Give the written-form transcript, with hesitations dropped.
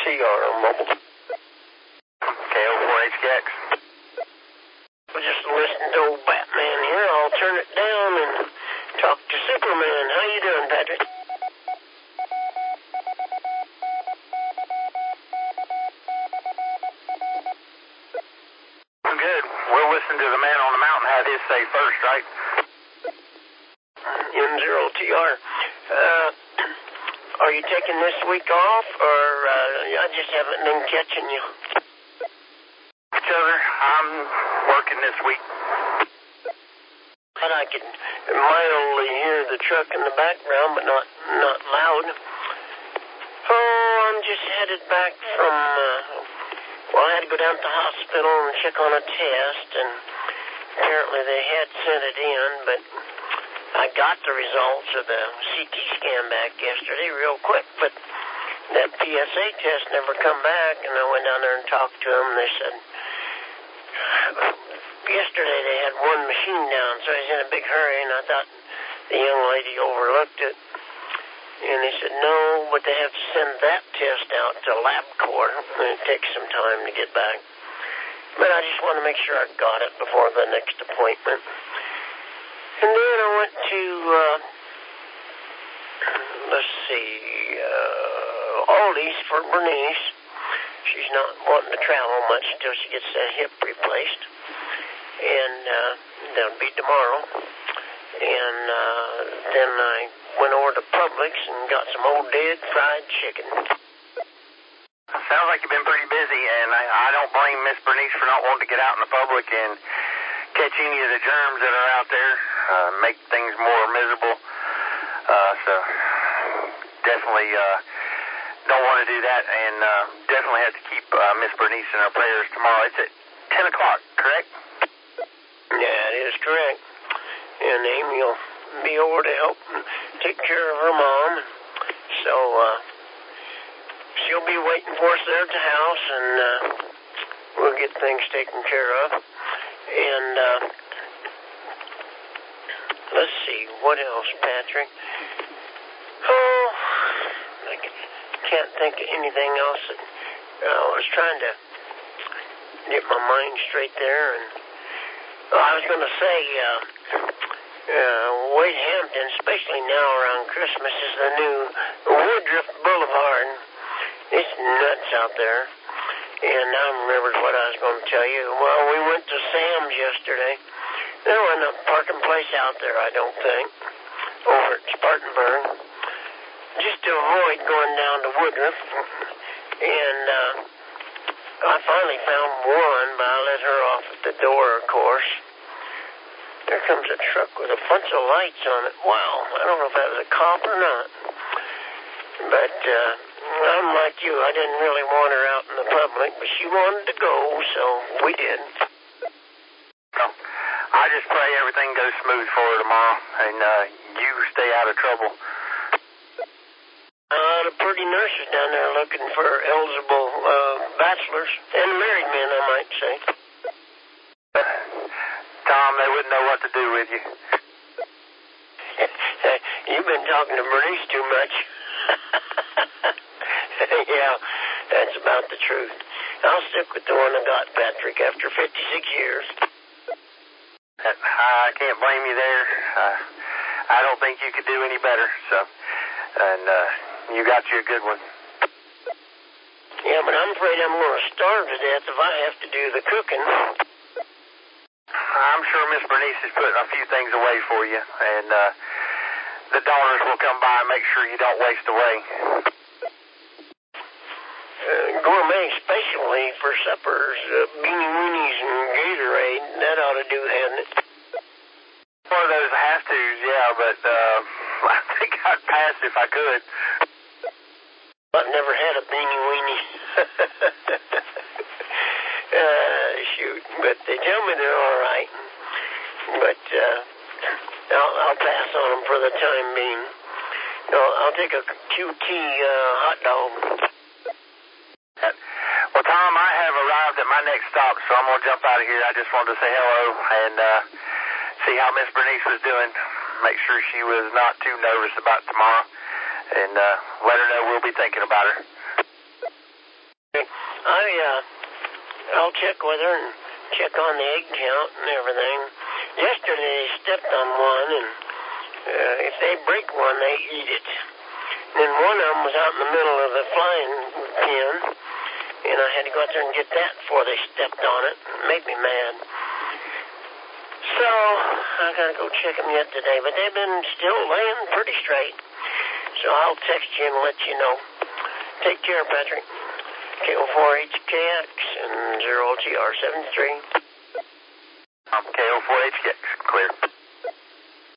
0TR mobile. KO4HKX. We're just listening to old Batman here. I'll turn it down and talk to Superman. How you doing, Patrick? I'm good. We'll listen to the man on the mountain have his say first, right? M0TR. Are you taking this week off, or I just haven't been catching you? Brother, I'm working this week. But I can mildly hear the truck in the background, but not loud. Oh, I'm just headed back from, I had to go down to the hospital and check on a test, and apparently they had sent it in, but I got the results of the CT scan back yesterday real quick, but that PSA test never come back, and I went down there and talked to them, and they said, yesterday they had one machine down, so I was in a big hurry, and I thought the young lady overlooked it. And they said, no, but they have to send that test out to LabCorp, and it takes some time to get back. But I just want to make sure I got it before the next appointment. And then I went to, Aldi's for Bernice. She's not wanting to travel much until she gets that hip replaced. And that'll be tomorrow. And then I went over to Publix and got some old dead fried chicken. Sounds like you've been pretty busy, and I don't blame Miss Bernice for not wanting to get out in the public and catch any of the germs that are out there, make things more miserable. So definitely don't want to do that, and definitely have to keep Miss Bernice in our prayers tomorrow. It's at 10 o'clock, correct? Yeah, it is correct. And Amy will be over to help take care of her mom. So she'll be waiting for us there at the house, and we'll get things taken care of. And let's see, what else, Patrick? Oh, I can't think of anything else. I was trying to get my mind straight there, and I was going to say, Wade Hampton, especially now around Christmas, is the new Woodruff Boulevard. It's nuts out there. And I remembered what I was going to tell you. Well, we went to Sam's yesterday. There wasn't a parking place out there, I don't think, over at Spartanburg, just to avoid going down to Woodruff. And I finally found one, but I let her off at the door, of course. There comes a truck with a bunch of lights on it. Wow, I don't know if that was a cop or not. But I'm like you. I didn't really want her out in the public, but she wanted to go, so we did. Well, I just pray everything goes smooth for her tomorrow, and you stay out of trouble. The pretty nurses down there looking for eligible bachelors and married men, I might say. Tom, they wouldn't know what to do with you. You've been talking to Bernice too much. Yeah, that's about the truth. I'll stick with the one I got, Patrick, after 56 years. I can't blame you there. I don't think you could do any better, so, and you got you a good one. Yeah, but I'm afraid I'm going to starve to death if I have to do the cooking. I'm sure Miss Bernice is putting a few things away for you, and the donors will come by and make sure you don't waste away. Gourmet specially for suppers, beanie weenies and Gatorade. That ought to do, hadn't it? One of those have-tos, yeah, but I think I'd pass if I could. I've never had a beanie weenie. Shoot, but they tell me they're all right. But I'll pass on them for the time being. I'll take a QT hot dog. Well, Tom, I have arrived at my next stop, so I'm going to jump out of here. I just wanted to say hello and see how Miss Bernice was doing, make sure she was not too nervous about tomorrow, and let her know we'll be thinking about her. I'll check with her and check on the egg count and everything. Yesterday they stepped on one, and if they break one, they eat it. And then one of them was out in the middle of the flying pen, and I had to go out there and get that before they stepped on it. It made me mad. So I gotta go check them yet today, but they've been still laying pretty straight. So I'll text you and let you know. Take care, Patrick. KO4HKX and 0TR73. KO4HKX, clear.